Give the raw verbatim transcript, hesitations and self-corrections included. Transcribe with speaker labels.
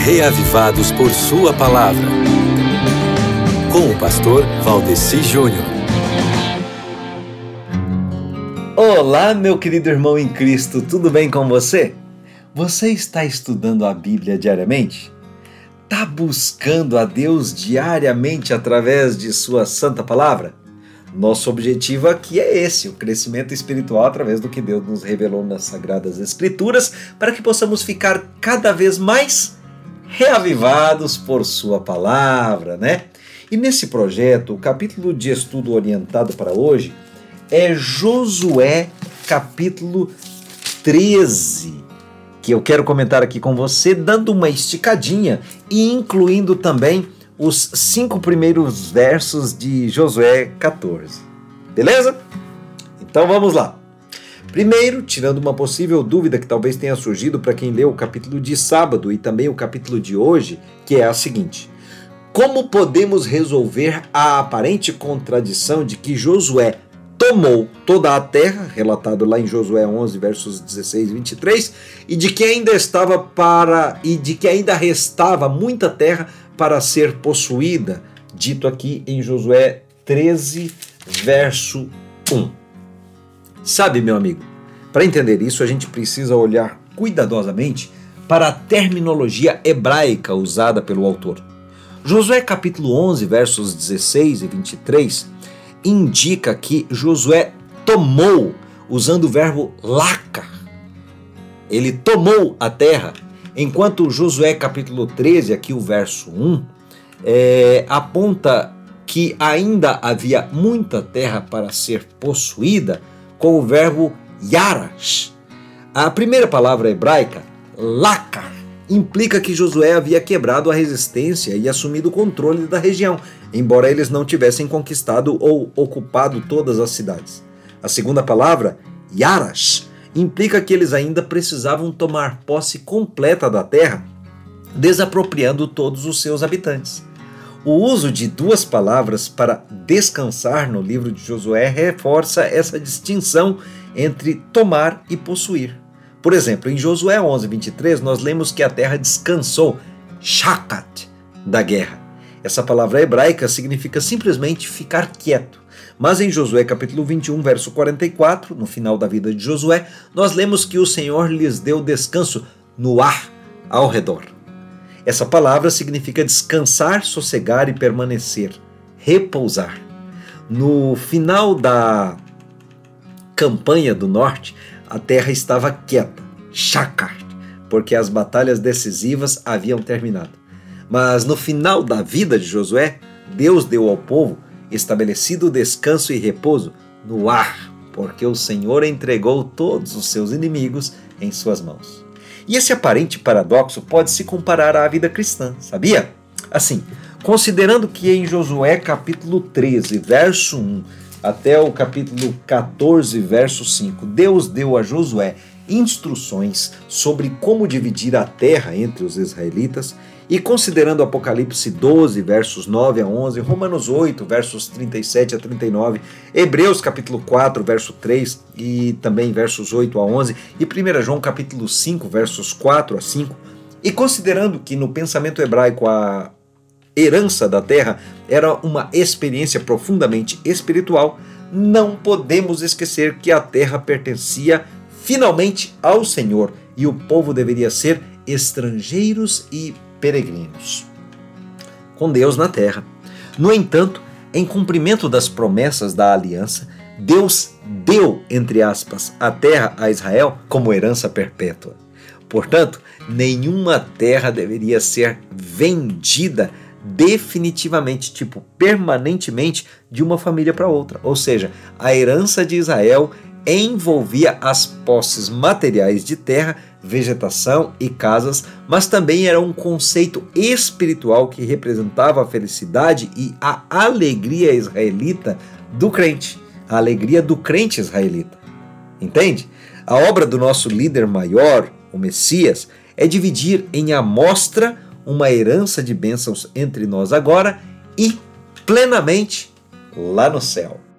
Speaker 1: Reavivados por sua palavra. Com o pastor Valdeci Júnior.
Speaker 2: Olá, meu querido irmão em Cristo, tudo bem com você? Você está estudando a Bíblia diariamente? Está buscando a Deus diariamente através de sua santa palavra? Nosso objetivo aqui é esse, o crescimento espiritual através do que Deus nos revelou nas Sagradas Escrituras, para que possamos ficar cada vez mais reavivados por sua palavra, né? E nesse projeto, o capítulo de estudo orientado para hoje é Josué, capítulo treze, que eu quero comentar aqui com você, dando uma esticadinha e incluindo também os cinco primeiros versos de Josué quatorze. Beleza? Então vamos lá. Primeiro, tirando uma possível dúvida que talvez tenha surgido para quem leu o capítulo de sábado e também o capítulo de hoje, que é a seguinte: como podemos resolver a aparente contradição de que Josué tomou toda a terra, relatado lá em Josué onze, versos dezesseis e vinte e três, e de que ainda estava para e de que ainda restava muita terra para ser possuída, dito aqui em Josué treze, verso um. Sabe, meu amigo, para entender isso a gente precisa olhar cuidadosamente para a terminologia hebraica usada pelo autor. Josué capítulo onze, versos dezesseis e vinte e três, indica que Josué tomou, usando o verbo lacar. Ele tomou a terra, enquanto Josué capítulo treze, aqui o verso um, é, aponta que ainda havia muita terra para ser possuída, com o verbo yarash. A primeira palavra hebraica, lacar, implica que Josué havia quebrado a resistência e assumido o controle da região, embora eles não tivessem conquistado ou ocupado todas as cidades. A segunda palavra, yarash, implica que eles ainda precisavam tomar posse completa da terra, desapropriando todos os seus habitantes. O uso de duas palavras para descansar no livro de Josué reforça essa distinção entre tomar e possuir. Por exemplo, em Josué onze, vinte e três, nós lemos que a terra descansou, shakat, da guerra. Essa palavra hebraica significa simplesmente ficar quieto. Mas em Josué capítulo vinte e um, verso quarenta e quatro, no final da vida de Josué, nós lemos que o Senhor lhes deu descanso no ar ao redor. Essa palavra significa descansar, sossegar e permanecer, repousar. No final da campanha do norte, a terra estava quieta, shakat, porque as batalhas decisivas haviam terminado. Mas no final da vida de Josué, Deus deu ao povo estabelecido descanso e repouso no ar, porque o Senhor entregou todos os seus inimigos em suas mãos. E esse aparente paradoxo pode se comparar à vida cristã, sabia? Assim, considerando que em Josué capítulo treze, verso um, até o capítulo quatorze, verso cinco, Deus deu a Josué instruções sobre como dividir a terra entre os israelitas, e considerando Apocalipse doze, versos nove a onze, Romanos oito, versos trinta e sete a trinta e nove, Hebreus capítulo quatro, verso três e também versos oito a onze, e primeira João capítulo cinco, versos quatro a cinco, e considerando que no pensamento hebraico a herança da terra era uma experiência profundamente espiritual, não podemos esquecer que a terra pertencia finalmente ao Senhor e o povo deveria ser estrangeiros e peregrinos, com Deus na terra. No entanto, em cumprimento das promessas da aliança, Deus deu, entre aspas, a terra a Israel como herança perpétua. Portanto, nenhuma terra deveria ser vendida definitivamente, tipo, permanentemente, de uma família para outra. Ou seja, a herança de Israel envolvia as posses materiais de terra, vegetação e casas, mas também era um conceito espiritual que representava a felicidade e a alegria israelita do crente, a alegria do crente israelita. Entende? A obra do nosso líder maior, o Messias, é dividir em amostra uma herança de bênçãos entre nós agora e plenamente lá no céu.